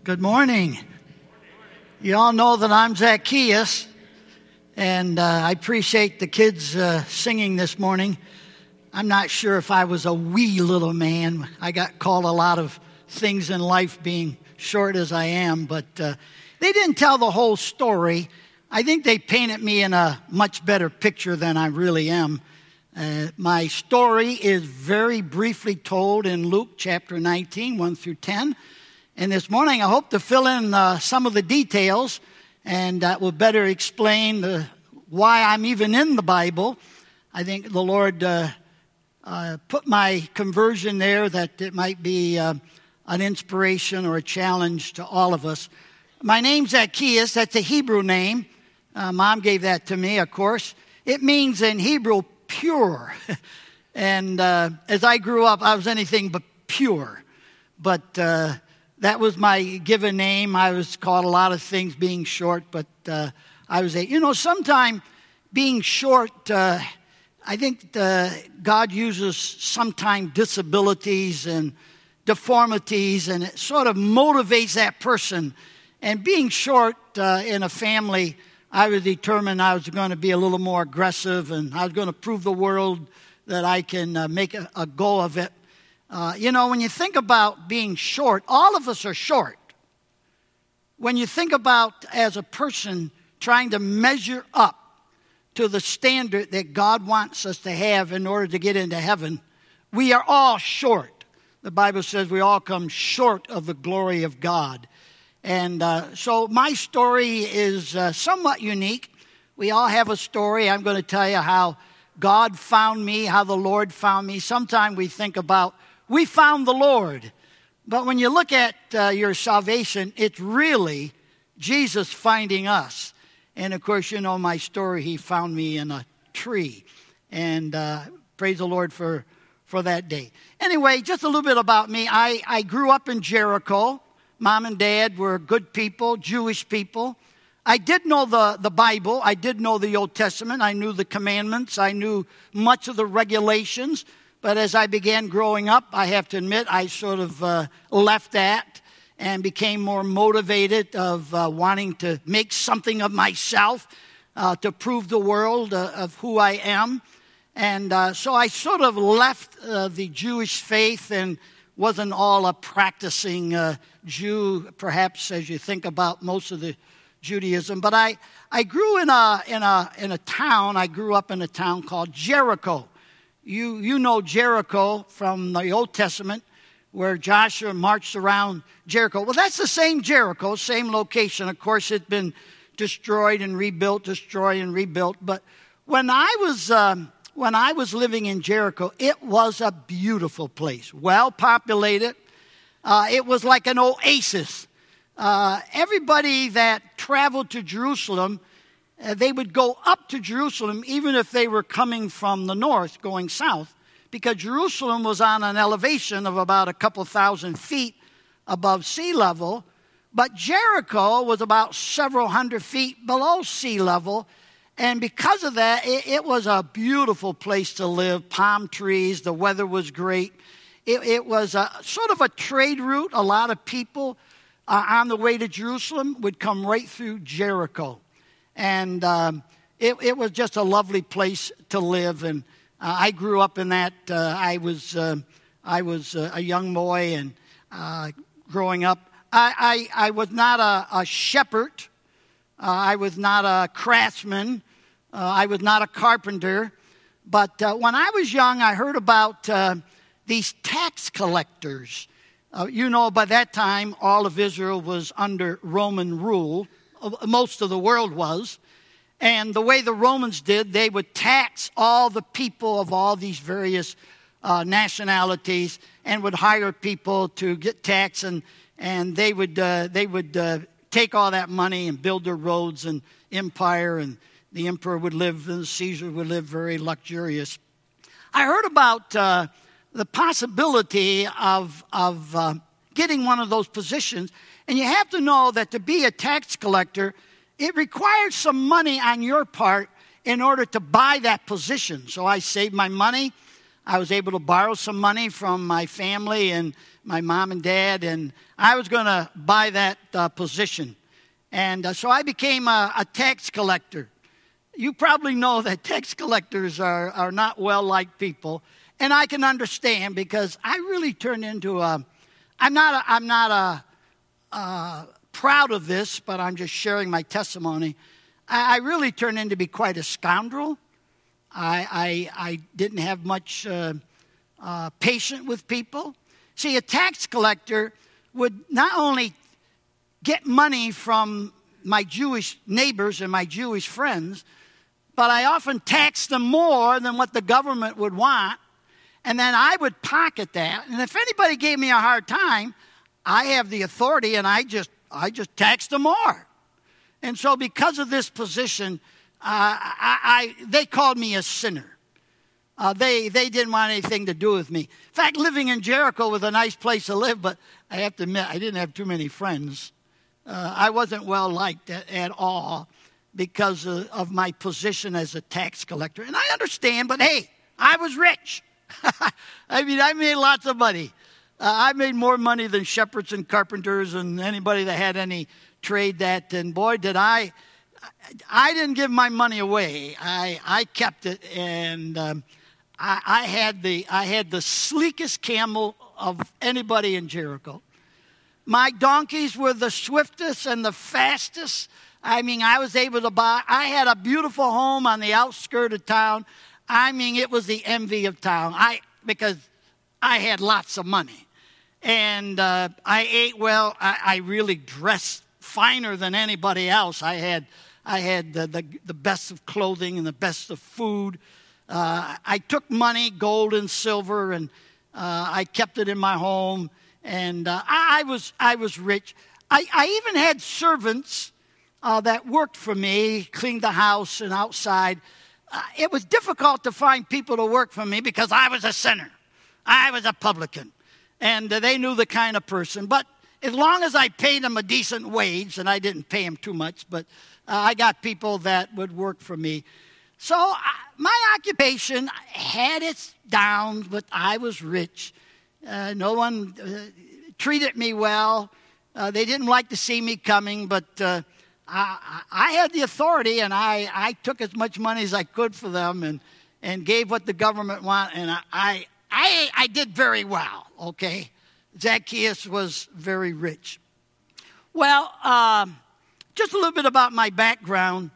Good morning. You all know that I'm Zacchaeus, and I appreciate the kids singing this morning. I'm not sure if I was a wee little man. I got called a lot of things in life being short as I am, but they didn't tell the whole story. I think they painted me in a much better picture than I really am. My story is very briefly told in Luke chapter 19, 1 through 10. And this morning I hope to fill in some of the details, and that will better explain why I'm even in the Bible. I think the Lord put my conversion there that it might be an inspiration or a challenge to all of us. My name's Zacchaeus. That's a Hebrew name. Mom gave that to me, of course. It means in Hebrew, pure. And as I grew up, I was anything but pure. But that was my given name. I was called a lot of things being short, but I was sometime being short, I think God uses sometime disabilities and deformities, and it sort of motivates that person. And being short in a family, I was determined I was going to be a little more aggressive, and I was going to prove the world that I can make a go of it. When you think about being short, all of us are short. When you think about, as a person, trying to measure up to the standard that God wants us to have in order to get into heaven, we are all short. The Bible says we all come short of the glory of God. And so my story is somewhat unique. We all have a story. I'm going to tell you how God found me, how the Lord found me. Sometimes we think about, we found the Lord. But when you look at your salvation, it's really Jesus finding us. And of course, you know my story. He found me in a tree. And praise the Lord for that day. Anyway, just a little bit about me. I grew up in Jericho. Mom and Dad were good people, Jewish people. I did know the Bible. I did know the Old Testament. I knew the commandments. I knew much of the regulations. But as I began growing up, I have to admit, I sort of left that and became more motivated of wanting to make something of myself to prove the world of who I am. And so I sort of left the Jewish faith and wasn't all a practicing Jew, perhaps, as you think about most of the Judaism. But I grew in a town. I grew up in a town called Jericho. You know Jericho from the Old Testament, where Joshua marched around Jericho. Well, that's the same Jericho, same location. Of course, it's been destroyed and rebuilt. But when I was living in Jericho, it was a beautiful place, well populated. It was like an oasis. Everybody that traveled to Jerusalem, they would go up to Jerusalem even if they were coming from the north, going south, because Jerusalem was on an elevation of about a couple thousand feet above sea level. But Jericho was about several hundred feet below sea level. And because of that, it was a beautiful place to live. Palm trees, the weather was great. It was sort of a trade route. A lot of people on the way to Jerusalem would come right through Jericho. And it was just a lovely place to live. And I grew up in that. I was a young boy, and growing up, I was not a shepherd. I was not a craftsman. I was not a carpenter. But when I was young, I heard about these tax collectors. By that time, all of Israel was under Roman rule. Most of the world was. And the way the Romans did, they would tax all the people of all these various nationalities and would hire people to get taxed. And they would take all that money and build their roads and empire, and the emperor would live, and Caesar would live very luxurious. I heard about the possibility of getting one of those positions. And you have to know that to be a tax collector, it requires some money on your part in order to buy that position. So I saved my money. I was able to borrow some money from my family and my mom and dad, and I was going to buy that position. And so I became a tax collector. You probably know that tax collectors are not well-liked people, and I can understand because I really turned into I'm not proud of this, but I'm just sharing my testimony. I really turned into be quite a scoundrel. I didn't have much patience with people. See, a tax collector would not only get money from my Jewish neighbors and my Jewish friends, but I often taxed them more than what the government would want, and then I would pocket that. And if anybody gave me a hard time, I have the authority, and I just taxed them more. And so because of this position, they called me a sinner. They didn't want anything to do with me. In fact, living in Jericho was a nice place to live, but I have to admit, I didn't have too many friends. I wasn't well liked at all because of my position as a tax collector. And I understand, but hey, I was rich. I mean, I made lots of money. I made more money than shepherds and carpenters and anybody that had any trade that. And boy, did I didn't give my money away. I kept it, and I had the sleekest camel of anybody in Jericho. My donkeys were the swiftest and the fastest. I mean, I was able to buy. I had a beautiful home on the outskirts of town. I mean, it was the envy of town. Because I had lots of money, and I ate well. I really dressed finer than anybody else. I had the best of clothing and the best of food. I took money, gold and silver, and I kept it in my home. And I was rich. I even had servants that worked for me, cleaned the house and outside. It was difficult to find people to work for me because I was a sinner. I was a publican. And they knew the kind of person. But as long as I paid them a decent wage, and I didn't pay them too much, but I got people that would work for me. So my occupation had its downs, but I was rich. No one treated me well. They didn't like to see me coming, but I had the authority, and I took as much money as I could for them and gave what the government wanted, and I did very well, okay? Zacchaeus was very rich. Well, just a little bit about my background.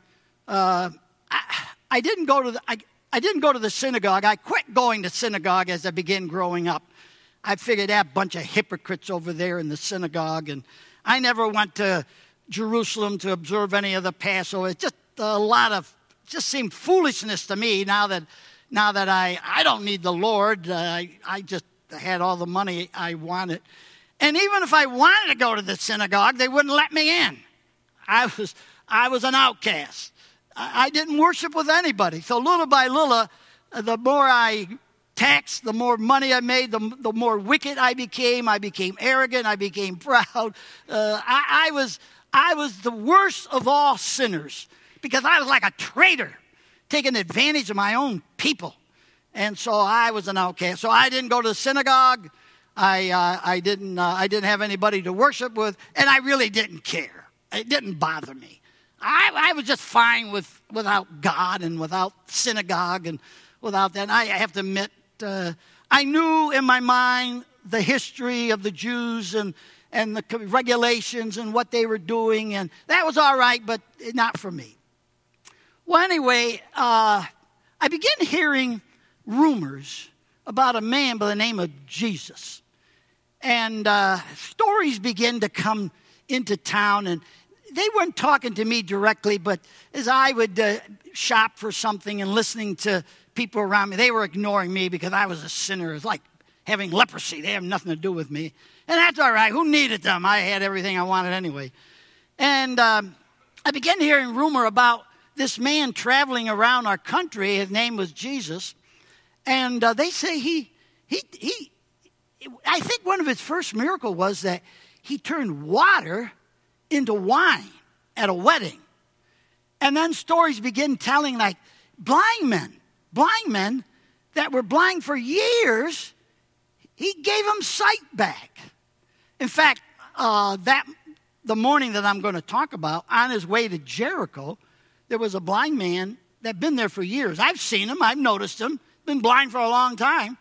I didn't go to the synagogue. I quit going to synagogue as I began growing up. I figured that bunch of hypocrites over there in the synagogue, and I never went to Jerusalem to observe any of the Passover. It's just just seemed foolishness to me now that I don't need the Lord. I just had all the money I wanted. And even if I wanted to go to the synagogue, they wouldn't let me in. I was an outcast. I didn't worship with anybody. So little by little, the more I taxed, the more money I made, the more wicked I became. I became arrogant. I became proud. I was the worst of all sinners because I was like a traitor, taking advantage of my own people. And so I was an outcast. So I didn't go to the synagogue. I didn't have anybody to worship with, and I really didn't care. It didn't bother me. I was just fine without God and without synagogue and without that. And I have to admit, I knew in my mind the history of the Jews and the regulations and what they were doing, and that was all right, but not for me. Well, anyway, I began hearing rumors about a man by the name of Jesus. And stories began to come into town, and they weren't talking to me directly, but as I would shop for something and listening to people around me, they were ignoring me because I was a sinner. It was like having leprosy. They have nothing to do with me. And that's all right. Who needed them? I had everything I wanted anyway. And I began hearing rumor about this man traveling around our country. His name was Jesus. And they say I think one of his first miracles was that he turned water into wine at a wedding. And then stories begin telling like blind men that were blind for years, he gave him sight back. In fact, the morning that I'm going to talk about, on his way to Jericho, there was a blind man that had been there for years. I've seen him. I've noticed him. Been blind for a long time.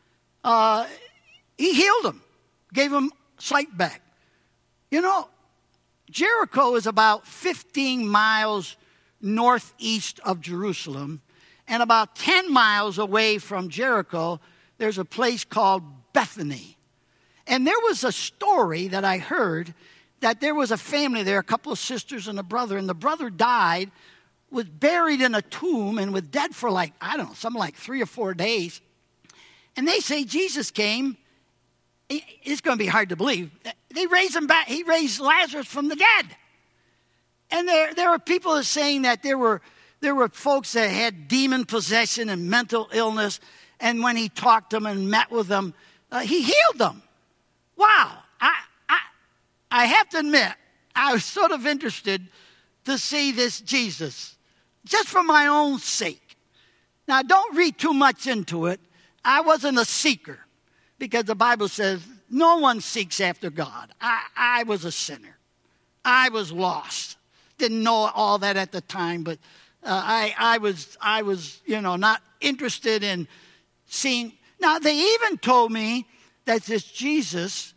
He healed him, gave him sight back. You know, Jericho is about 15 miles northeast of Jerusalem, and about 10 miles away from Jericho, there's a place called Bethany. And there was a story that I heard that there was a family there, a couple of sisters and the brother died, was buried in a tomb, and was dead for something like 3 or 4 days. And they say Jesus came. It's going to be hard to believe. They raised him back. He raised Lazarus from the dead. And there were people that saying that there were folks that had demon possession and mental illness. And when he talked to them and met with them, he healed them. Wow. I have to admit, I was sort of interested to see this Jesus, just for my own sake. Now, don't read too much into it. I wasn't a seeker, because the Bible says no one seeks after God. I was a sinner. I was lost. Didn't know all that at the time, but I was not interested in seeing. Now, they even told me that this Jesus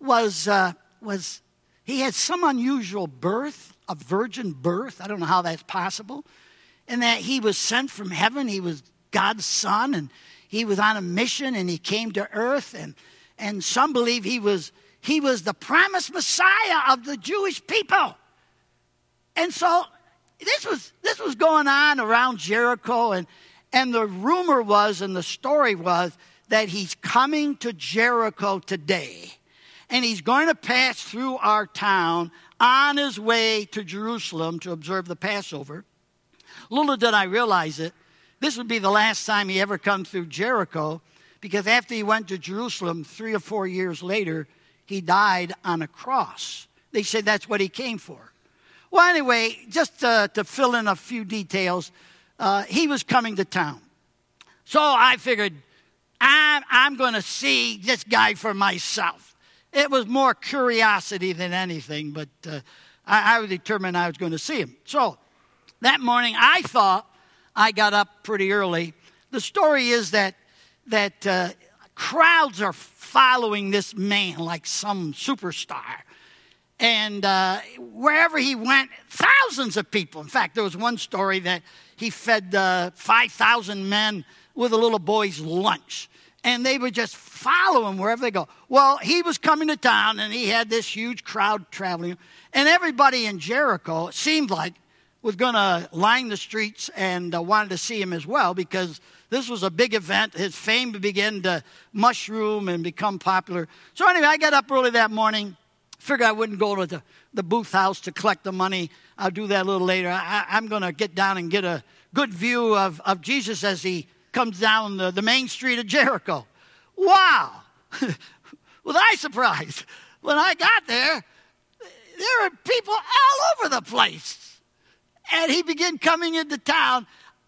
he had some unusual birth, a virgin birth. I don't know how that's possible. And that he was sent from heaven. He was God's son, and he was on a mission, and he came to earth. And some believe he was the promised Messiah of the Jewish people. And so this was going on around Jericho, and the rumor was, and the story was, that he's coming to Jericho today. And he's going to pass through our town on his way to Jerusalem to observe the Passover. Little did I realize it, this would be the last time he ever come through Jericho, because after he went to Jerusalem 3 or 4 years later, he died on a cross. They said that's what he came for. Well, anyway, just to fill in a few details, he was coming to town. So I figured, I'm going to see this guy for myself. It was more curiosity than anything, but I was determined I was going to see him. So that morning, I thought I got up pretty early. The story is that crowds are following this man like some superstar. And wherever he went, thousands of people. In fact, there was one story that he fed 5,000 men with a little boy's lunch. And they would just follow him wherever they go. Well, he was coming to town, and he had this huge crowd traveling. And everybody in Jericho, it seemed like, was going to line the streets and wanted to see him as well, because this was a big event. His fame began to mushroom and become popular. So anyway, I got up early that morning. Figured I wouldn't go to the booth house to collect the money. I'll do that a little later. I'm going to get down and get a good view of Jesus as he comes down the main street of Jericho. Wow! Was I surprised? When I got there were people all over the place. And he began coming into town.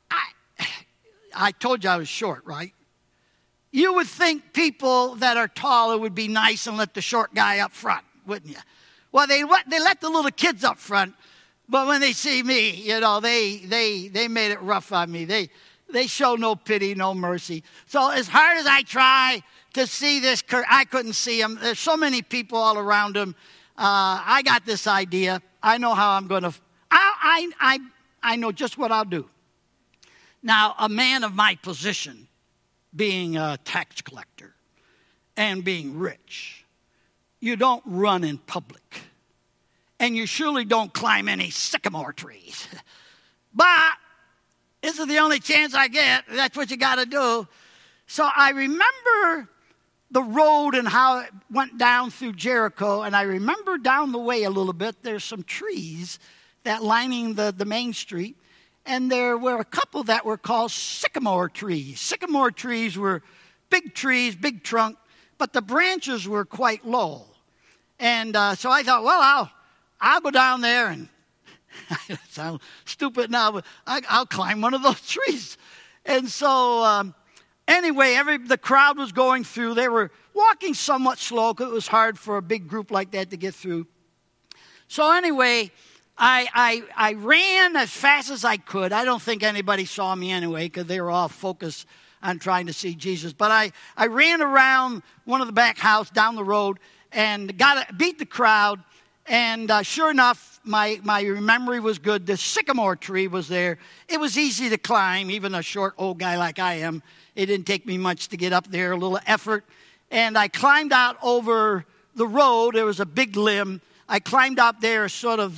I told you I was short, right? You would think people that are taller would be nice and let the short guy up front, wouldn't you? Well, they let the little kids up front, but when they see me, they made it rough on me. They show no pity, no mercy. So as hard as I try to see this, I couldn't see him. There's so many people all around him. I got this idea. I know how I'm going to. I know just what I'll do. Now, a man of my position, being a tax collector and being rich, you don't run in public. And you surely don't climb any sycamore trees. But this is the only chance I get. That's what you got to do. So I remember the road and how it went down through Jericho. And I remember down the way a little bit, there's some trees that lining the main street. And there were a couple that were called sycamore trees. Sycamore trees were big trees, big trunk, but the branches were quite low. And so I thought, well, I'll go down there and I sound stupid now, but I'll climb one of those trees. And so Anyway, the crowd was going through. They were walking somewhat slow because it was hard for a big group like that to get through. So anyway, I ran as fast as I could. I don't think anybody saw me anyway because they were all focused on trying to see Jesus. But I ran around one of the back house down the road and beat the crowd. And sure enough, my memory was good. The sycamore tree was there. It was easy to climb, even a short old guy like I am. It didn't take me much to get up there, a little effort. And I climbed out over the road. There was a big limb. I climbed out there, sort of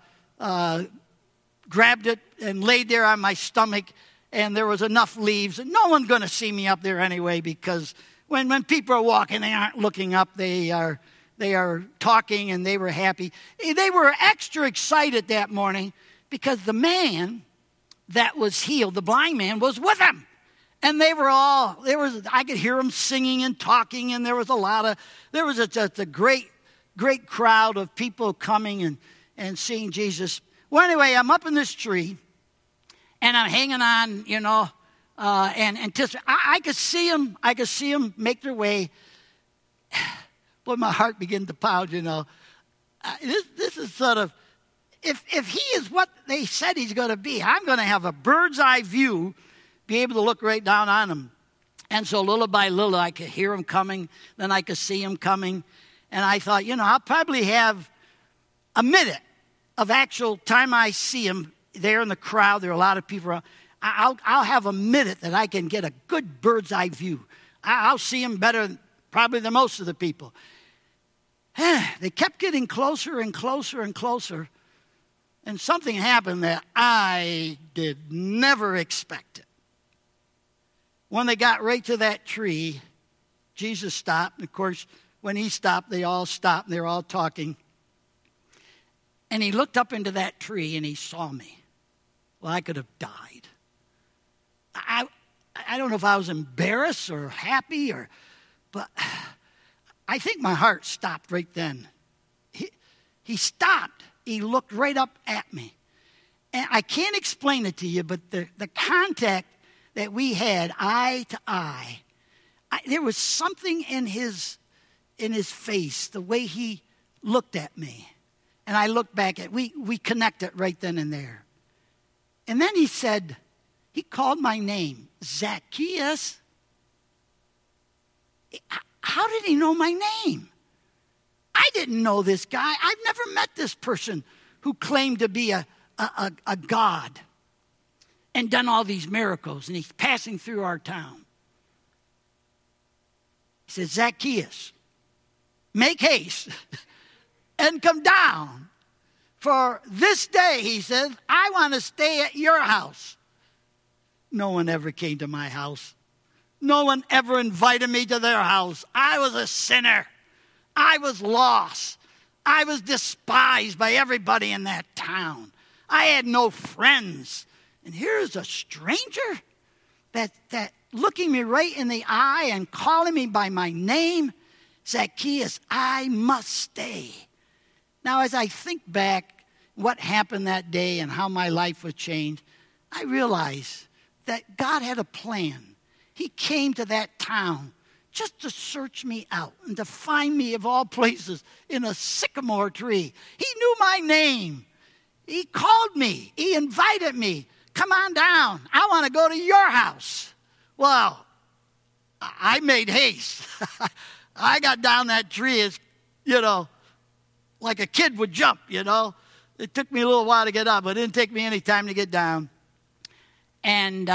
grabbed it and laid there on my stomach. And there was enough leaves. And no one's going to see me up there anyway, because when people are walking, they aren't looking up. They are talking, and they were happy. They were extra excited that morning because the man that was healed, the blind man, was with them. And I could hear them singing and talking, and there was just a great crowd of people coming and seeing Jesus. Well, anyway, I'm up in this tree, and I'm hanging on, and I could see them. I could see them make their way. Boy, my heart began to pound, This is sort of, if he is what they said he's going to be, I'm going to have a bird's eye view, be able to look right down on him. And so little by little, I could hear him coming. Then I could see him coming. And I thought, I'll probably have a minute of actual time I see him there in the crowd. There are a lot of people around. I'll have a minute that I can get a good bird's eye view. I'll see him better probably than most of the people. They kept getting closer and closer and closer. And something happened that I did never expect it. When they got right to that tree, Jesus stopped. And of course, when he stopped, they all stopped. And they were all talking. And he looked up into that tree and he saw me. Well, I could have died. I don't know if I was embarrassed or happy, but I think my heart stopped right then. He stopped. He looked right up at me. And I can't explain it to you, but the contact that we had eye to eye, there was something in his face, the way he looked at me. And I looked back at we connected right then and there. And then he called my name, Zacchaeus. How did he know my name? I didn't know this guy. I've never met this person who claimed to be a god and done all these miracles, and he's passing through our town. He said, Zacchaeus, make haste and come down. For this day, he says, I want to stay at your house. No one ever came to my house. No one ever invited me to their house. I was a sinner. I was lost. I was despised by everybody in that town. I had no friends. And here's a stranger that looking me right in the eye and calling me by my name, Zacchaeus, I must stay. Now, as I think back what happened that day and how my life was changed, I realize that God had a plan. He came to that town just to search me out and to find me, of all places, in a sycamore tree. He knew my name. He called me. He invited me. Come on down. I want to go to your house. Well, I made haste. I got down that tree as, like a kid would jump, It took me a little while to get up, but it didn't take me any time to get down. And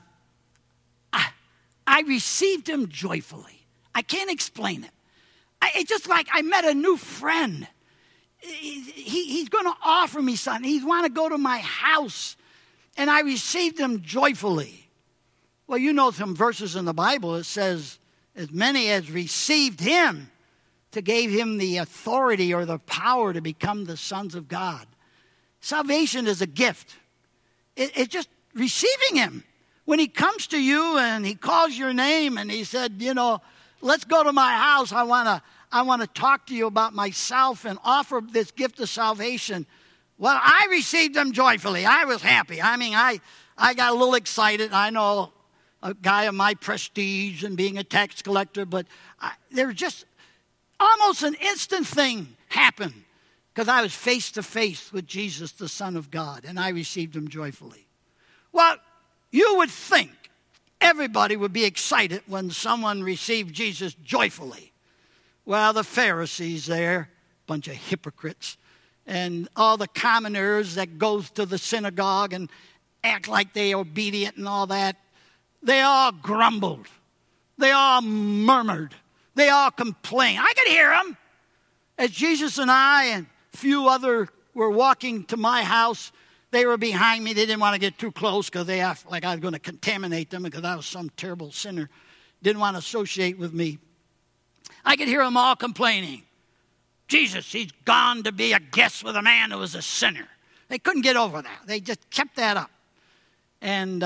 I received him joyfully. I can't explain it. It's just like I met a new friend. He's going to offer me something. He's want to go to my house. And I received him joyfully. Well, some verses in the Bible, it says, as many as received him, to gave him the authority or the power to become the sons of God. Salvation is a gift. It's just receiving him. When he comes to you and he calls your name and he said, let's go to my house. I want to talk to you about myself and offer this gift of salvation. Well, I received him joyfully. I was happy. I got a little excited. I know a guy of my prestige and being a tax collector, but there was just almost an instant thing happened because I was face to face with Jesus, the Son of God, and I received him joyfully. Well, you would think everybody would be excited when someone received Jesus joyfully. Well, the Pharisees there, bunch of hypocrites, and all the commoners that goes to the synagogue and act like they obedient and all that, they all grumbled. They all murmured. They all complained. I could hear them. As Jesus and I and a few other were walking to my house, they were behind me. They didn't want to get too close because they acted like I was going to contaminate them because I was some terrible sinner. Didn't want to associate with me. I could hear them all complaining. Jesus, he's gone to be a guest with a man who was a sinner. They couldn't get over that. They just kept that up. And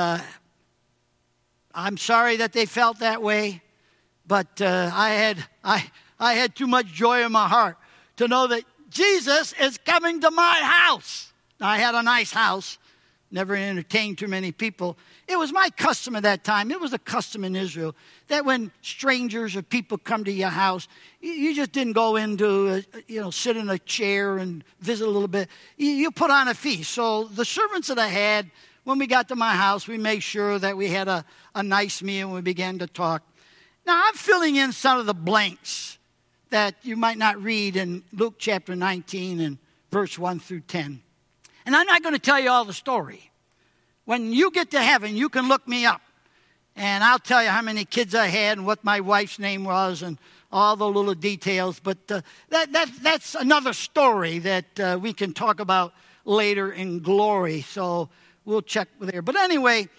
I'm sorry that they felt that way, but I had too much joy in my heart to know that Jesus is coming to my house. Now, I had a nice house, never entertained too many people. It was my custom at that time. It was a custom in Israel that when strangers or people come to your house, you just didn't go into, sit in a chair and visit a little bit. You put on a feast. So the servants that I had, when we got to my house, we made sure that we had a nice meal and we began to talk. Now, I'm filling in some of the blanks that you might not read in Luke chapter 19 and verse 1 through 10. And I'm not going to tell you all the story. When you get to heaven, you can look me up. And I'll tell you how many kids I had and what my wife's name was and all the little details. But that's another story that we can talk about later in glory. So we'll check there. But anyway,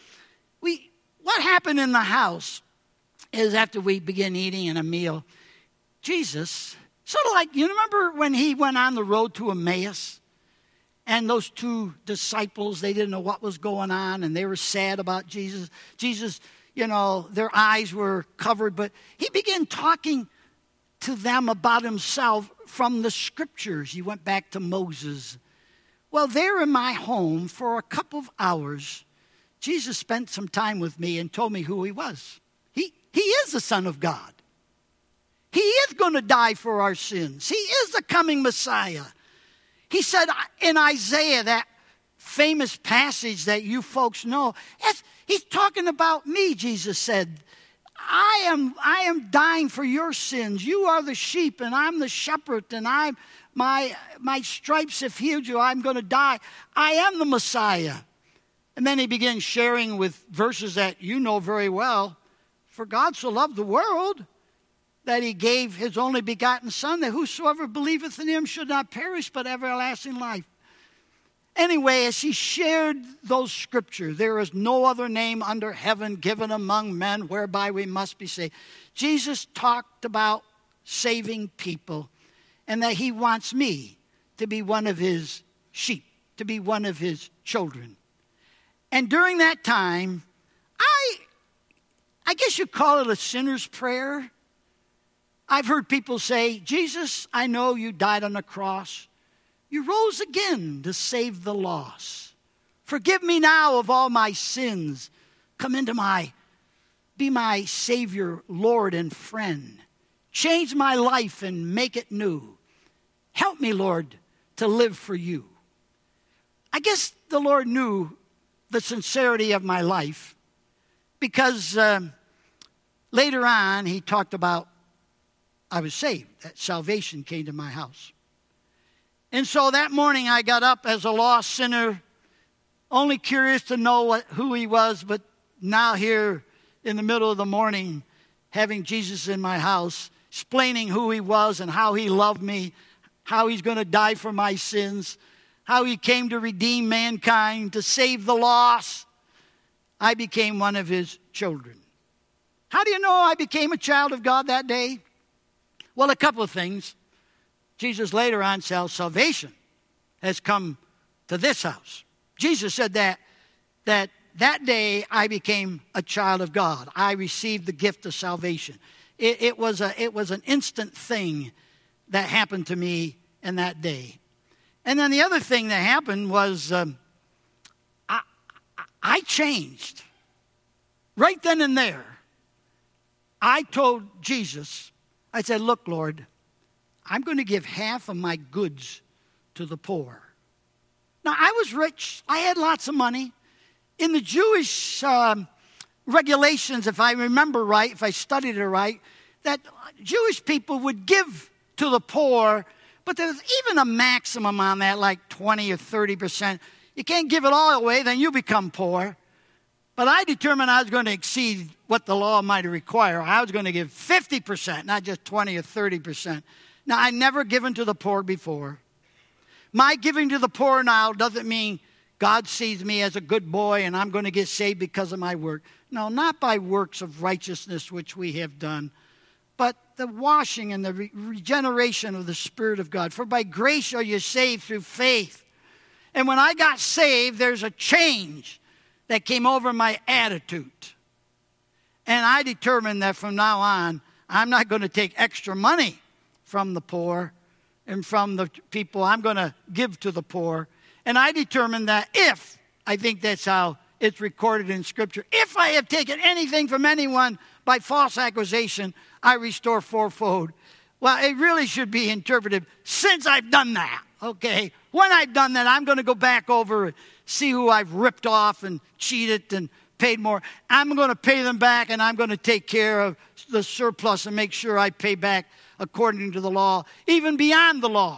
what happened in the house is after we began eating in a meal, Jesus, sort of like, you remember when he went on the road to Emmaus? And those two disciples, they didn't know what was going on, and they were sad about Jesus. Jesus, their eyes were covered, but he began talking to them about himself from the scriptures. He went back to Moses. Well, there in my home for a couple of hours, Jesus spent some time with me and told me who he was. He is the Son of God. He is going to die for our sins. He is the coming Messiah. He said in Isaiah, that famous passage that you folks know, he's talking about me, Jesus said. I am dying for your sins. You are the sheep, and I'm the shepherd, and my stripes have healed you. I'm going to die. I am the Messiah. And then he begins sharing with verses that you know very well. For God so loved the world that he gave his only begotten Son, that whosoever believeth in him should not perish, but everlasting life. Anyway, as he shared those scriptures, there is no other name under heaven given among men whereby we must be saved. Jesus talked about saving people and that he wants me to be one of his sheep, to be one of his children. And during that time, I guess you call it a sinner's prayer. I've heard people say, Jesus, I know you died on the cross. You rose again to save the lost. Forgive me now of all my sins. Come be my Savior, Lord, and friend. Change my life and make it new. Help me, Lord, to live for you. I guess the Lord knew the sincerity of my life because later on he talked about I was saved, that salvation came to my house. And so that morning I got up as a lost sinner, only curious to know who he was, but now here in the middle of the morning, having Jesus in my house, explaining who he was and how he loved me, how he's going to die for my sins, how he came to redeem mankind, to save the lost. I became one of his children. How do you know I became a child of God that day? Well, a couple of things. Jesus later on said, salvation has come to this house. Jesus said that day I became a child of God. I received the gift of salvation. It was an instant thing that happened to me in that day. And then the other thing that happened was I changed right then and there, I told Jesus, I said, look, Lord, I'm going to give half of my goods to the poor. Now, I was rich. I had lots of money. In the Jewish regulations, if I remember right, if I studied it right, that Jewish people would give to the poor, but there's even a maximum on that, like 20 or 30%. You can't give it all away, then you become poor. But I determined I was going to exceed what the law might require. I was going to give 50%, not just 20 or 30%. Now, I'd never given to the poor before. My giving to the poor now doesn't mean God sees me as a good boy and I'm going to get saved because of my work. No, not by works of righteousness which we have done, but the washing and the regeneration of the Spirit of God. For by grace are you saved through faith. And when I got saved, there's a change that came over my attitude. And I determined that from now on, I'm not going to take extra money from the poor and from the people. I'm going to give to the poor. And I determined that if, I think that's how it's recorded in Scripture, if I have taken anything from anyone by false accusation, I restore fourfold. Well, it really should be interpreted, since I've done that, okay? When I've done that, I'm going to go back over and see who I've ripped off and cheated and paid more. I'm going to pay them back, and I'm going to take care of the surplus and make sure I pay back according to the law, even beyond the law.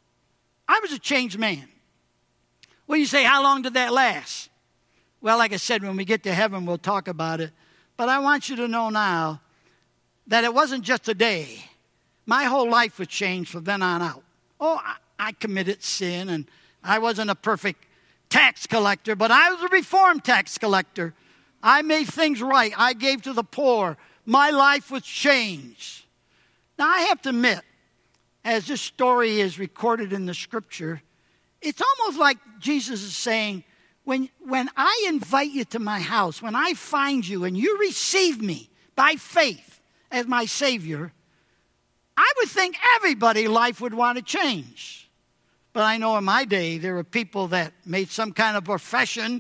I was a changed man. Well, you say, how long did that last? Well, like I said, when we get to heaven, we'll talk about it. But I want you to know now that it wasn't just a day. My whole life was changed from then on out. Oh, I committed sin, and I wasn't a perfect tax collector, but I was a reformed tax collector. I made things right. I gave to the poor. My life was changed. Now, I have to admit, as this story is recorded in the Scripture, it's almost like Jesus is saying, when I invite you to my house, when I find you and you receive me by faith as my Savior, I would think everybody's life would want to change. But I know in my day, there were people that made some kind of profession,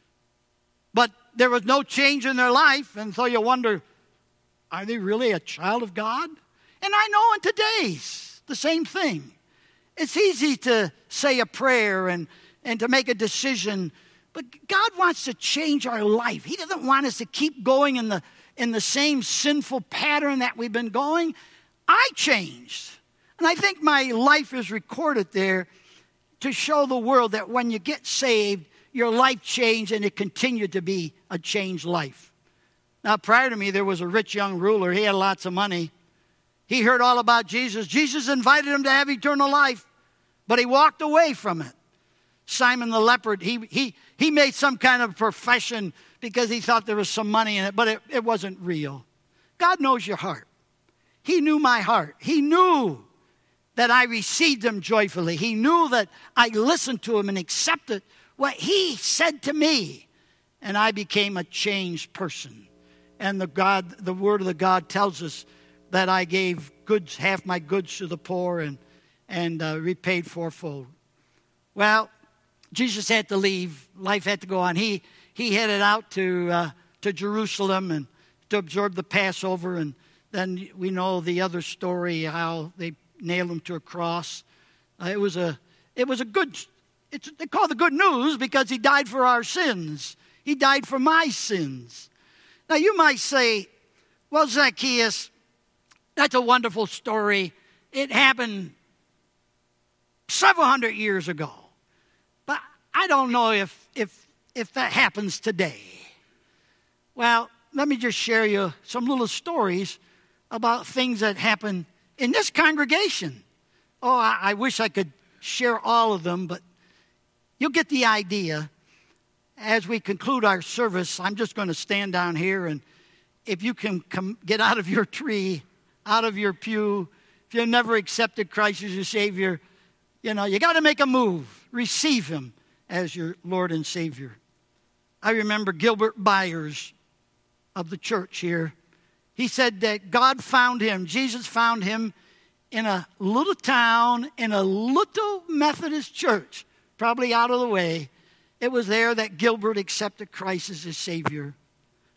but there was no change in their life. And so you wonder, are they really a child of God? And I know in today's the same thing. It's easy to say a prayer and to make a decision, but God wants to change our life. He doesn't want us to keep going in the same sinful pattern that we've been going. I changed. And I think my life is recorded there to show the world that when you get saved, your life changed and it continued to be a changed life. Now, prior to me, there was a rich young ruler. He had lots of money. He heard all about Jesus. Jesus invited him to have eternal life, but he walked away from it. Simon the leper, he made some kind of profession because he thought there was some money in it, but it wasn't real. God knows your heart. He knew my heart. He knew that I received him joyfully. He knew that I listened to him and accepted what he said to me, and I became a changed person. And the word of the God tells us that I gave goods, half my goods to the poor and repaid fourfold. Well, Jesus had to leave. Life had to go on. He headed out to Jerusalem and to observe the Passover. And then we know the other story, how they nailed him to a cross. They call the good news because he died for our sins. He died for my sins. Now you might say, well, Zacchaeus, that's a wonderful story. It happened several hundred years ago. But I don't know if that happens today. Well, let me just share you some little stories about things that happen in this congregation. Oh, I wish I could share all of them, but you'll get the idea. As we conclude our service, I'm just going to stand down here, and if you can get out of your tree, out of your pew, if you've never accepted Christ as your Savior, you got to make a move. Receive him as your Lord and Savior. I remember Gilbert Byers of the church here. He said that God found him, Jesus found him in a little town, in a little Methodist church, probably out of the way. It was there that Gilbert accepted Christ as his Savior.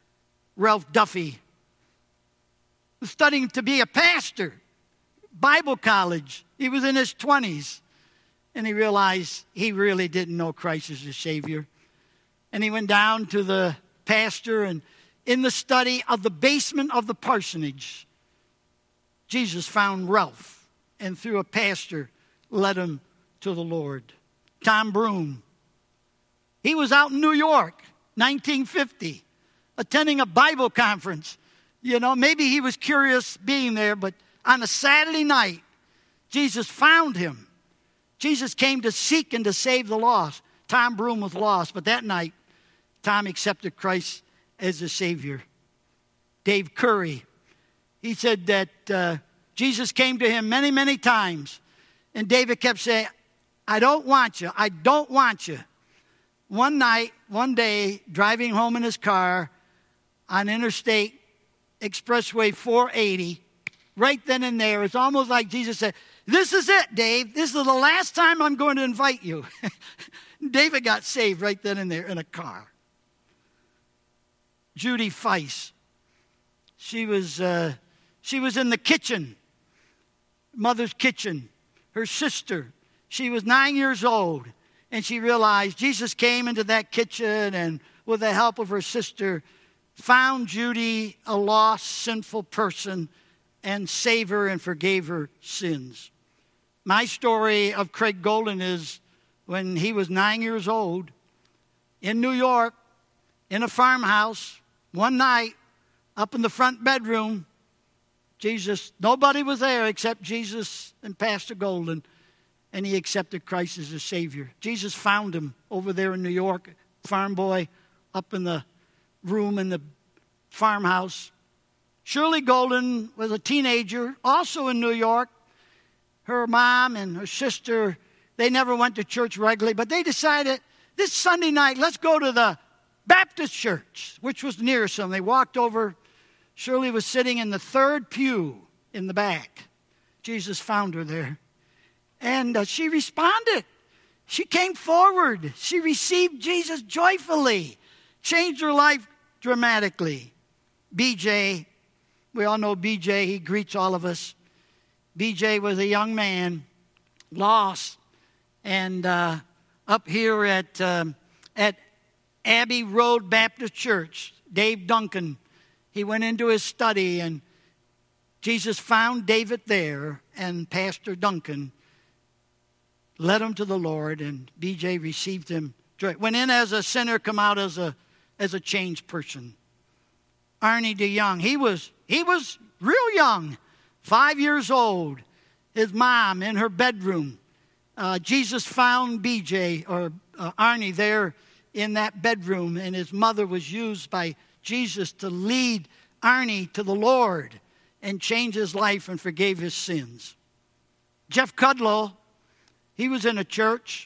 Ralph Duffy was studying to be a pastor, Bible college. He was in his 20s, and he realized he really didn't know Christ as his Savior. And he went down to the pastor, and in the study of the basement of the parsonage, Jesus found Ralph, and through a pastor, led him to the Lord. Tom Broom, he was out in New York, 1950, attending a Bible conference. You know, maybe he was curious being there, but on a Saturday night, Jesus found him. Jesus came to seek and to save the lost. Tom Broom was lost, but that night, Tom accepted Christ as the Savior. Dave Curry, he said that Jesus came to him many, many times, and David kept saying, I don't want you. I don't want you. One day, driving home in his car on Interstate Expressway 480, right then and there, it's almost like Jesus said, this is it, Dave. This is the last time I'm going to invite you. David got saved right then and there in a car. Judy Feiss, she was in the kitchen, mother's kitchen. Her sister, she was 9 years old, and she realized Jesus came into that kitchen and with the help of her sister, found Judy, a lost, sinful person, and saved her and forgave her sins. My story of Craig Golden is when he was 9 years old in New York, in a farmhouse, one night, up in the front bedroom, nobody was there except Jesus and Pastor Golden, and he accepted Christ as his Savior. Jesus found him over there in New York, farm boy, up in the room in the farmhouse. Shirley Golden was a teenager, also in New York. Her mom and her sister, they never went to church regularly, but they decided this Sunday night, let's go to the Baptist church, which was near some. They walked over. Shirley was sitting in the third pew in the back. Jesus found her there. And she responded. She came forward. She received Jesus joyfully. Changed her life dramatically. BJ, we all know BJ. He greets all of us. BJ was a young man, lost. And up here at Abbey Road Baptist Church, Dave Duncan, he went into his study, and Jesus found David there, and Pastor Duncan led him to the Lord, and BJ received him. Went in as a sinner, come out as a changed person. Arnie DeYoung, he was real young, 5 years old. His mom in her bedroom. Jesus found BJ or Arnie there in that bedroom, and his mother was used by Jesus to lead Arnie to the Lord and change his life and forgave his sins. Jeff Kudlow, he was in a church,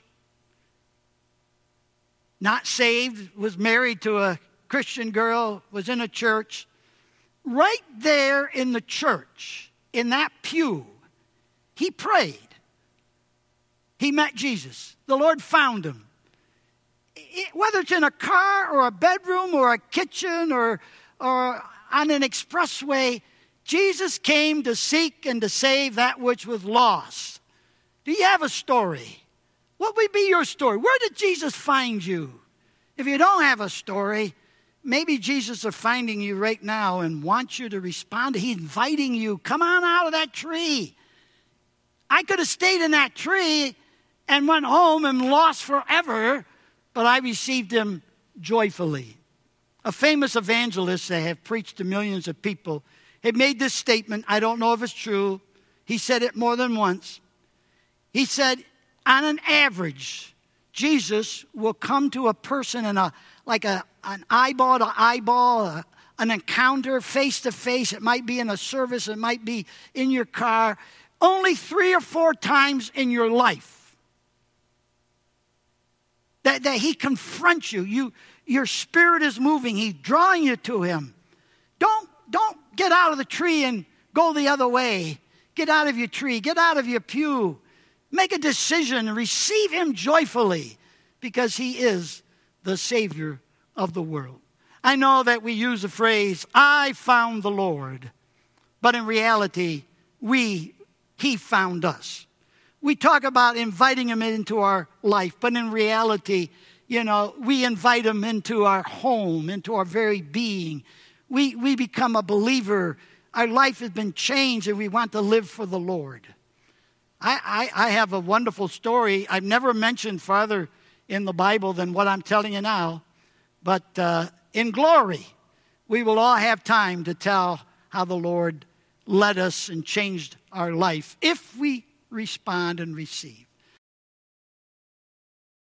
not saved, was married to a Christian girl, was in a church. Right there in the church, in that pew, he prayed. He met Jesus. The Lord found him. Whether it's in a car or a bedroom or a kitchen or on an expressway, Jesus came to seek and to save that which was lost. Do you have a story? What would be your story? Where did Jesus find you? If you don't have a story, maybe Jesus is finding you right now and wants you to respond. He's inviting you, come on out of that tree. I could have stayed in that tree and went home and lost forever, but I received him joyfully. A famous evangelist that have preached to millions of people had made this statement. I don't know if it's true. He said it more than once. He said, on an average, Jesus will come to a person in an eyeball to eyeball, an encounter face to face. It might be in a service. It might be in your car. Only 3 or 4 times in your life. That he confronts you. Your spirit is moving. He's drawing you to him. Don't get out of the tree and go the other way. Get out of your tree. Get out of your pew. Make a decision and receive him joyfully because he is the Savior of the world. I know that we use the phrase, I found the Lord. But in reality, He found us. We talk about inviting Him into our life, but in reality, we invite Him into our home, into our very being. We become a believer. Our life has been changed, and we want to live for the Lord. I have a wonderful story. I've never mentioned farther in the Bible than what I'm telling you now. But in glory, we will all have time to tell how the Lord led us and changed our life if we respond and receive.